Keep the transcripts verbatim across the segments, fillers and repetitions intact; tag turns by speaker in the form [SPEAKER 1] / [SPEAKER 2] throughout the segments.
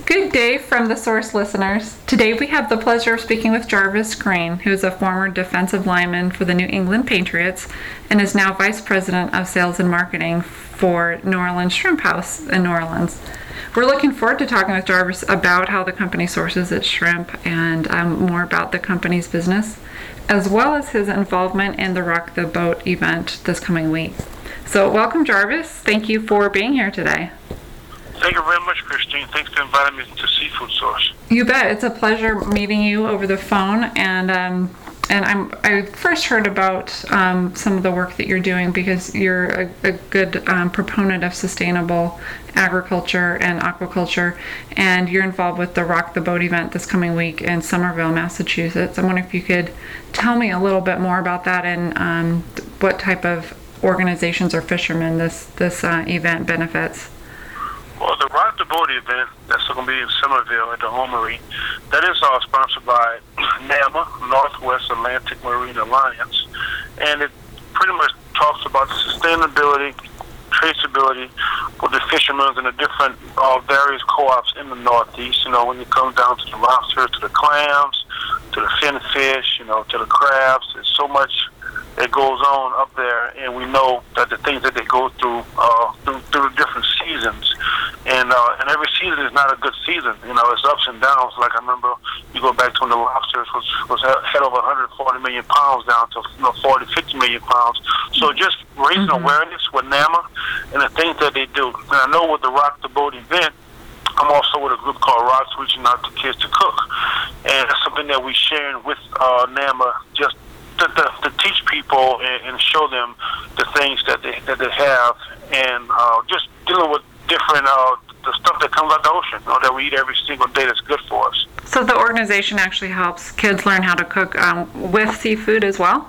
[SPEAKER 1] Good day from the Source listeners. Today we have the pleasure of speaking with Jarvis Green, who is a former defensive lineman for the New England Patriots and is now Vice President of Sales and Marketing for New Orleans Shrimp House in New Orleans. We're looking forward to talking with Jarvis about how the company sources its shrimp and um, more about the company's business, as well as his involvement in the Rock the Boat event this coming week. So welcome, Jarvis. Thank you for being here today.
[SPEAKER 2] Thank you very much, Christine. Thanks for inviting me to Seafood Source.
[SPEAKER 1] You bet. It's a pleasure meeting you over the phone. And um, and I'm I first heard about um, some of the work that you're doing because you're a, a good um, proponent of sustainable agriculture and aquaculture, and you're involved with the Rock the Boat event this coming week in Somerville, Massachusetts. I'm wondering if you could tell me a little bit more about that and um, what type of organizations or fishermen this this uh, event benefits.
[SPEAKER 2] Well, the Rock the Boat event that's going to be in Somerville at the Homery, that is all sponsored by NAMA, Northwest Atlantic Marine Alliance, and it pretty much talks about the sustainability, traceability for the fishermen and the different uh, various co-ops in the Northeast. You know, when it comes down to the lobster, to the clams, to the fin fish, you know, to the crabs, there's so much that goes on up there, and we know that the things that they go through uh, through, through the different seasons, and uh, and every season is not a good season. You know, it's ups and downs. Like I remember, you go back to when the lobsters was was head over one hundred forty million pounds down to you know forty, fifty million pounds. So just raising mm-hmm. awareness with NAMA and the things that they do. And I know with the Rock the Boat event, I'm also with a group called Rocks, reaching out to kids to cook, and that's something that we sharing with uh, NAMA just. To, to, to teach people and, and show them the things that they that they have, and uh, just dealing with different uh, the stuff that comes out the ocean, you know, that we eat every single day that's good for us.
[SPEAKER 1] So the organization actually helps kids learn how to cook um, with seafood as well?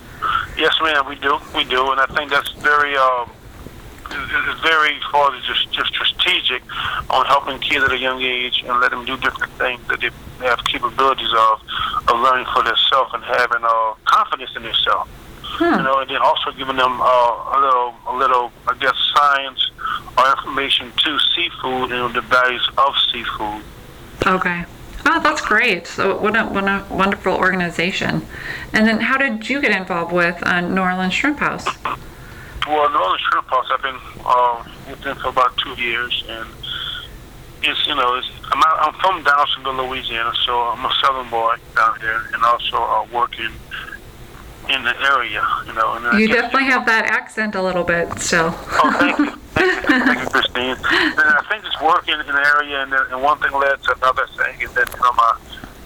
[SPEAKER 2] Yes, ma'am, we do, we do, and I think that's very um, it's very far as just just strategic on helping kids at a young age and let them do different things that they have capabilities of of learning for themselves and having uh, confidence in themselves. Hmm. You know, and then also giving them uh, a little, a little, I guess, science or information to seafood and the values of seafood.
[SPEAKER 1] Okay. Oh, that's great. So what a, what a wonderful organization. And then how did you get involved with uh, New Orleans Shrimp House?
[SPEAKER 2] Well, New Orleans Shrimp House, I've been uh, with them for about two years, and it's, you know, it's, I'm, out, I'm from Downsonville, Louisiana, so I'm a Southern boy down here, and also uh, working in the area, you know. And
[SPEAKER 1] you definitely have that accent a little bit still.
[SPEAKER 2] Oh, thank you. Thank you, thank you, Christine. And I think it's working in the area, and, then, and one thing led to another thing, and then, you know, my,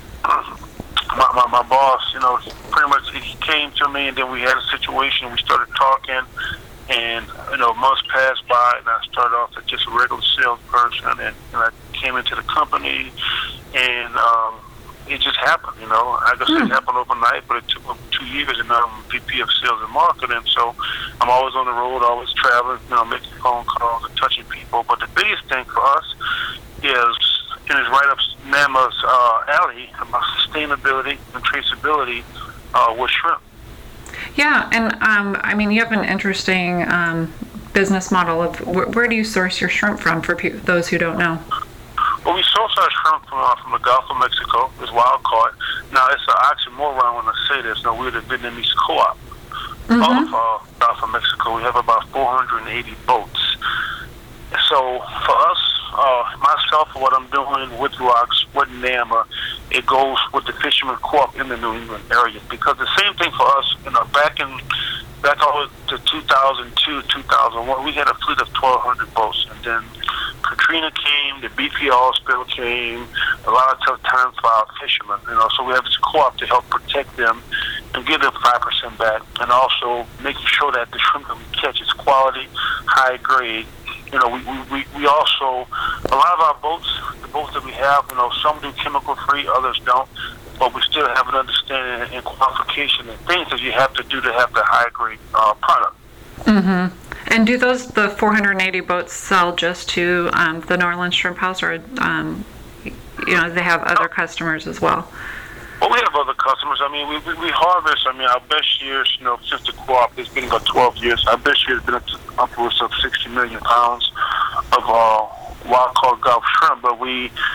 [SPEAKER 2] my, my, my boss, you know, pretty much he came to me, and then we had a situation, we started talking, and, you know, months passed by, and I started off as just a regular salesperson, and, and I came into the company, and um, it just happened, you know. I guess mm. it happened overnight, but it took two years, and now I'm V P of Sales and Marketing, so I'm always on the road, always traveling, you know, making phone calls and touching people. But the biggest thing for us is, and it's right up NAMA's uh, alley, about sustainability and traceability uh, with shrimp.
[SPEAKER 1] Yeah, and um, I mean, you have an interesting um, business model of wh- where do you source your shrimp from for pe- those who don't know?
[SPEAKER 2] Well, we source our shrimp from, uh, from the Gulf of Mexico. It's wild caught. Now, it's an oxymoron when I say this. Now, we're the Vietnamese co-op mm-hmm. of uh, Gulf of Mexico. We have about four hundred eighty boats. So, for us, uh, myself, what I'm doing with Rocks, with NAMA, it goes with the fishermen co-op in the New England area. Because the same thing for us, you know, back in back over to two thousand two, two thousand one, we had a fleet of twelve hundred boats. And then Katrina came, the B P oil spill came, a lot of tough times for our fishermen. You know, so we have this co-op to help protect them and give them five percent back, and also making sure that the shrimp that we catch is quality, high grade. You know, we, we, we also, a lot of our boats, the boats that we have, you know, some do chemical free, others don't, but we still have an understanding and qualification and things that you have to do to have the high grade uh, product.
[SPEAKER 1] Mm-hmm. And do those, the four hundred eighty boats sell just to um, the New Orleans Shrimp House, or, um, you know, they have other customers as well?
[SPEAKER 2] Well, we have other customers. I mean, we, we, we harvest, I mean, our best years, you know, since the co-op, it's been about twelve years. Our best year has been up to upwards of sixty million pounds of uh, wild caught Gulf shrimp, but we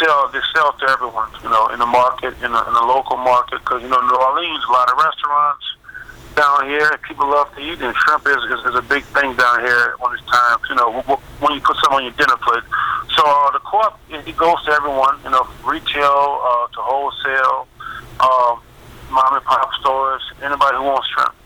[SPEAKER 2] sell they sell to everyone, you know, in the market, in the, in the local market, because you know New Orleans, a lot of restaurants down here, and people love to eat, and shrimp is, is, is a big thing down here when it's time, you know, when you put something on your dinner plate. So uh, the co-op, it goes to everyone, you know, retail uh, to wholesale, uh, mom and pop stores, anybody who wants shrimp.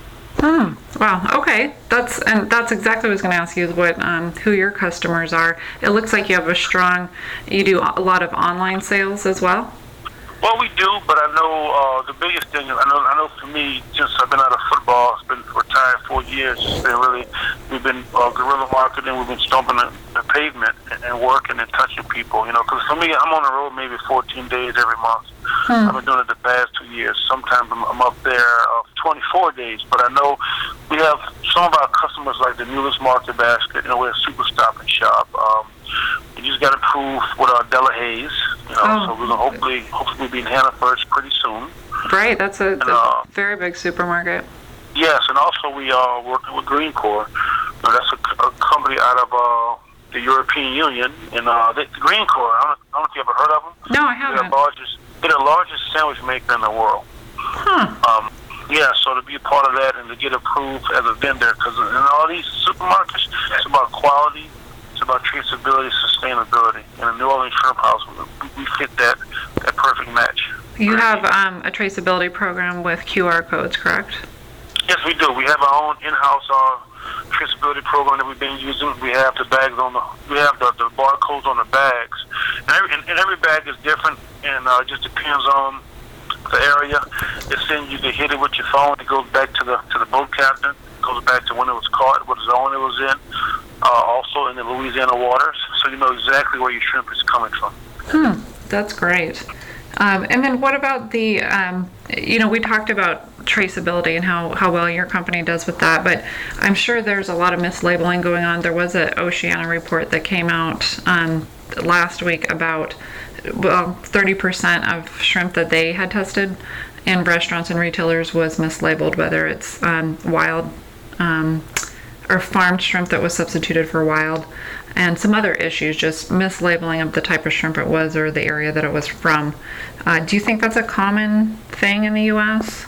[SPEAKER 1] Hmm. Wow. Okay. That's and that's exactly what I was going to ask you is what um, who your customers are. It looks like you have a strong. You do a lot of online sales as well.
[SPEAKER 2] Well, we do, but I know uh, the biggest thing. I know, I know for me, since I've been out of football, it's been retired four years. It's been really, we've been uh, guerrilla marketing. We've been stomping the, the pavement and, and working and touching people. You know, because for me, I'm on the road maybe fourteen days every month. Hmm. I've been doing it the past two years. Sometimes I'm, I'm up there uh, twenty-four days. But I know we have some of our customers like the Newlands Market Basket. You know, we're a super stop and shop. Um, we just got approved with our Della Hayes. You know, oh. So we're gonna hopefully, hopefully be in Hannaford pretty soon.
[SPEAKER 1] Right, that's a,
[SPEAKER 2] and, uh,
[SPEAKER 1] a very big supermarket.
[SPEAKER 2] Yes, and also we are working with Green Corps. You know, that's a, a company out of uh, the European Union, and uh, the, the Green Corps. I don't, I don't know if you ever heard of them.
[SPEAKER 1] No, I haven't.
[SPEAKER 2] They're the largest, they're the largest sandwich maker in the world.
[SPEAKER 1] Huh.
[SPEAKER 2] Um, yeah, so to be a part of that and to get approved as a vendor, because in all these supermarkets, it's about quality. It's about traceability, sustainability. In a New Orleans Shrimp House, we, we fit that that perfect match.
[SPEAKER 1] You have um, a traceability program with Q R codes, correct?
[SPEAKER 2] Yes, we do. We have our own in-house uh, traceability program that we've been using. We have the bags on the, we have the, the barcodes on the bags, and every, and, and every bag is different, and uh, it just depends on the area. It sends you to hit it with your phone. It goes back to the to the boat captain. It goes back to when it was caught, what zone it was in. Uh, also in the Louisiana waters, so you know exactly where your shrimp is coming from.
[SPEAKER 1] Hmm, that's great. Um, and then what about the, um, you know, we talked about traceability and how, how well your company does with that, but I'm sure there's a lot of mislabeling going on. There was an Oceana report that came out um, last week about, well, thirty percent of shrimp that they had tested in restaurants and retailers was mislabeled, whether it's um, wild um, or farmed shrimp that was substituted for wild, and some other issues, just mislabeling of the type of shrimp it was or the area that it was from. Uh, do you think that's a common thing in the U S?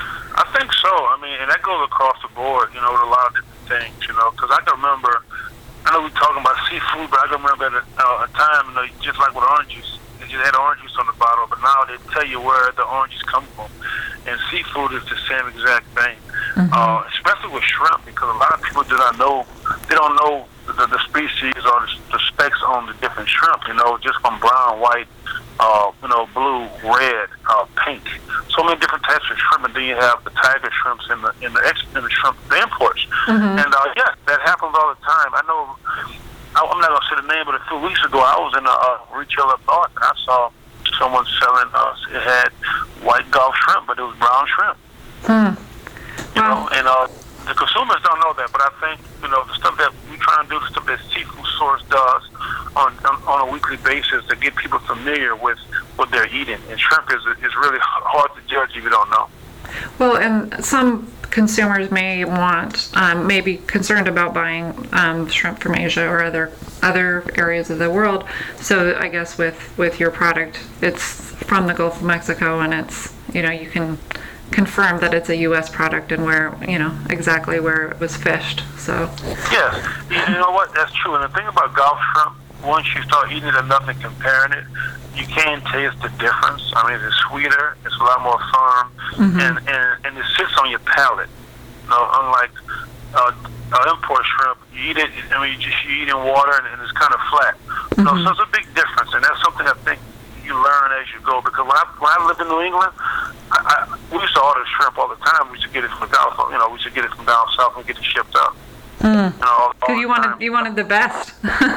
[SPEAKER 2] I think so. I mean, and that goes across the board, you know, with a lot of different things, you know, because I can remember, I know we're talking about seafood, but I can remember at a, uh, a time, you know, just like with orange juice, they just had orange juice on the bottle, but now they tell you where the oranges come from. And seafood is the same exact thing. Mm-hmm. Uh, especially with shrimp, because a lot of people do not know, they don't know the, the species or the, the specs on the different shrimp, you know, just from brown, white, uh, you know, blue, red, uh, pink. So many different types of shrimp, and then you have the tiger shrimps and the in the, ex, in the shrimp, the imports. Mm-hmm. And uh, yeah, that happens all the time. I know, I, I'm not going to say the name, but a few weeks ago, I was in a uh, retail up north, and I saw someone selling, uh, it had white Gulf shrimp, but it was brown shrimp.
[SPEAKER 1] Hmm.
[SPEAKER 2] You know, and uh, the consumers don't know that, but I think, you know, the stuff that we try and do, the stuff that Seafood Source does on, on on a weekly basis to get people familiar with what they're eating. And shrimp is is really hard to judge if you don't know.
[SPEAKER 1] Well, and some consumers may want, um, may be concerned about buying um, shrimp from Asia or other other areas of the world. So I guess with, with your product, it's from the Gulf of Mexico, and it's, you know, you can confirm that it's a U S product and where, you know, exactly where it was fished. So
[SPEAKER 2] yes, you know what, that's true. And the thing about Gulf shrimp, once you start eating it enough and comparing it, you can taste the difference. I mean, it's sweeter, it's a lot more firm, mm-hmm. and, and and it sits on your palate. You know, unlike uh, uh, import shrimp, you eat it, I mean, you just you eat in water and, and it's kind of flat. Mm-hmm. You know, so it's a big difference, and that's something I think you learn as you go. Because when I when I lived in New England, I, I, we used to order shrimp all the time. We used to get it from down, you know, we used to get it from down south and get it shipped up.
[SPEAKER 1] Mm.
[SPEAKER 2] You know, all, all
[SPEAKER 1] you wanted you wanted the best.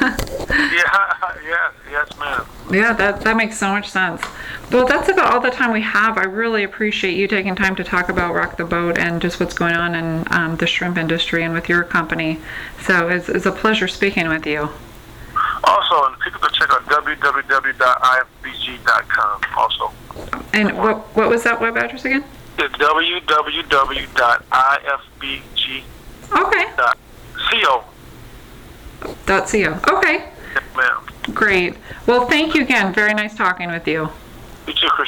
[SPEAKER 2] yeah, yes, yes, ma'am.
[SPEAKER 1] Yeah, that that makes so much sense. Well, that's about all the time we have. I really appreciate you taking time to talk about Rock the Boat and just what's going on in um, the shrimp industry and with your company. So it's, it's a pleasure speaking with you.
[SPEAKER 2] Also, and people can check out w w w dot i f b g dot com also.
[SPEAKER 1] And what what was that web address again?
[SPEAKER 2] It's w w w dot i f b g
[SPEAKER 1] okay.
[SPEAKER 2] dot co.
[SPEAKER 1] Dot co. Okay.
[SPEAKER 2] Yes, ma'am.
[SPEAKER 1] Great. Well, thank you again. Very nice talking with you.
[SPEAKER 2] You too, Chris.